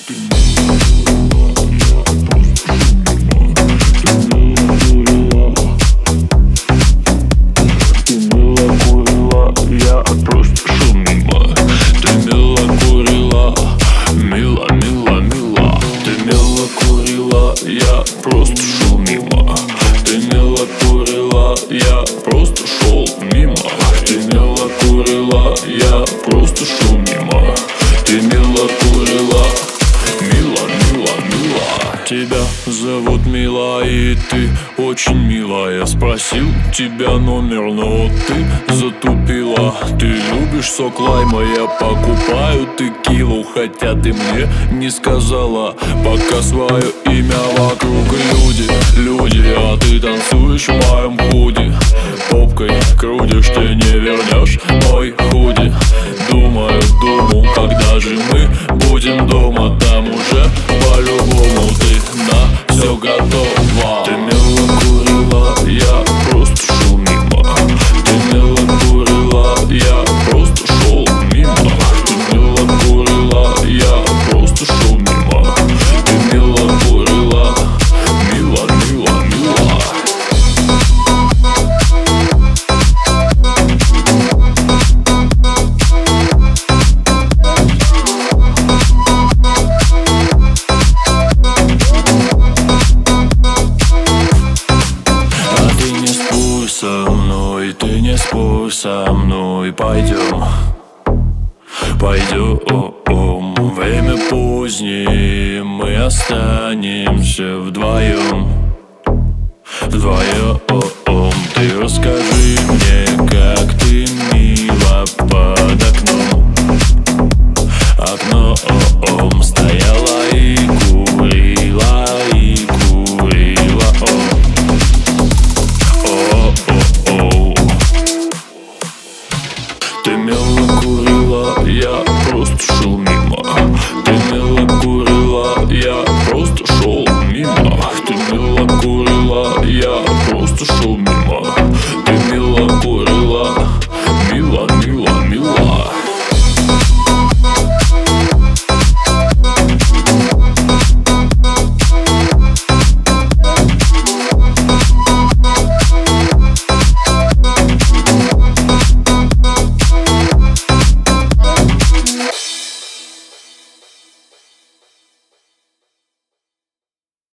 Я просто шел мимо. Ты мило курила, я просто шел мимо. Ты мило курила, я просто шел мимо. Ты мило курила, мила, мила, мила. Тебя зовут Мила, и ты очень милая. Спросил тебя номер, но ты затупила. Ты любишь сок лайма, я покупаю текилу. Хотя ты мне не сказала пока свое имя. Вокруг люди, а ты танцуешь в моем худи. Попкой крутишь, ты не вернешь мой худи. Думаю, когда же мы будем дома, там уже по-любому ты на все готова. Ты мило курила, я просто шел мимо. Ты мило курила, я просто шел мимо. Ты мило курила, я просто шел мимо. Ты мило курила, мила, мила, мила. Ты не спорь со мной, пойдем. Время позднее, мы останемся вдвоем. Ты расскажи мне, как ты мило под окном. Окном стояла и курила, и курила. Ты мило курила, я просто шел мимо. Ты мило курила, я просто шел мимо. Ты мило курила, я просто шел мимо.